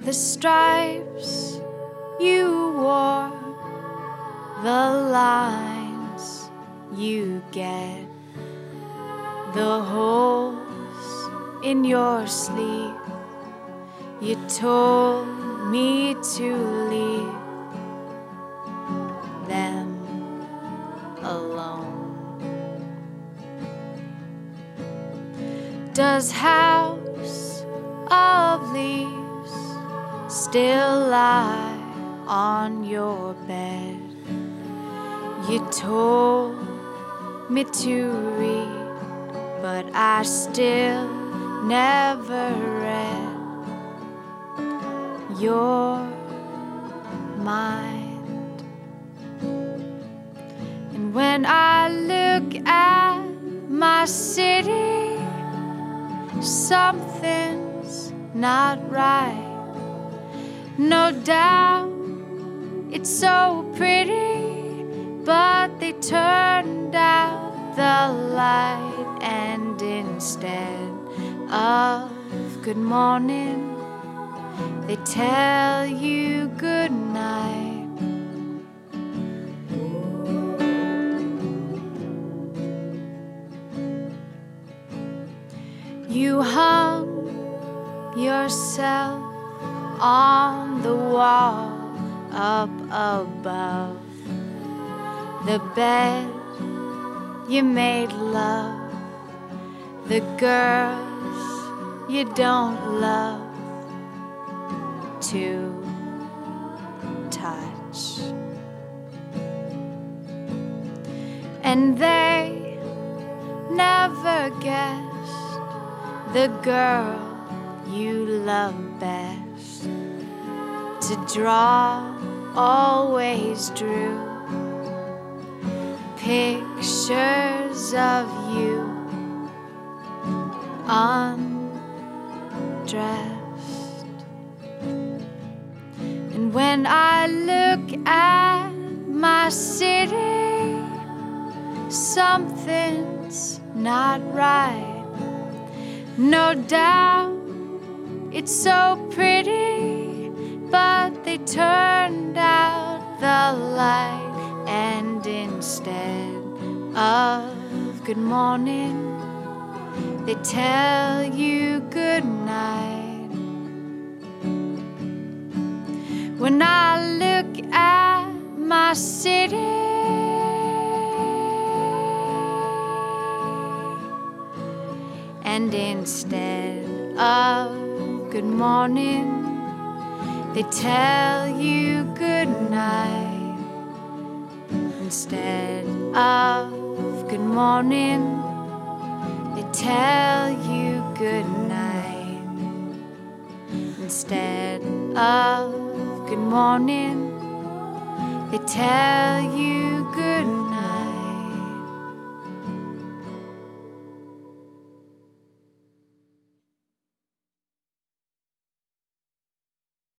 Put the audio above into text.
the stripes you wore, the lines you get, the holes in your sleeve. You told me to leave them alone. Does House of Leaves still lie on your bed? You told me to read, but I still never read your mind. And when I look at my city, something's not right. No doubt it's so pretty, but they turned out the light, and instead of good morning, they tell you good night. You hung yourself on the wall up above the bed. You made love the girls you don't love to touch, and they never guessed the girl you love best to draw always drew pictures of you undressed. And when I look at my city, something's not right. No doubt it's so pretty, but they turned out the light, and instead of good morning, they tell you good night. When I look at my city, and instead of good morning, they tell you good night. Instead of good morning, they tell you good night. Instead of good morning, they tell you good night.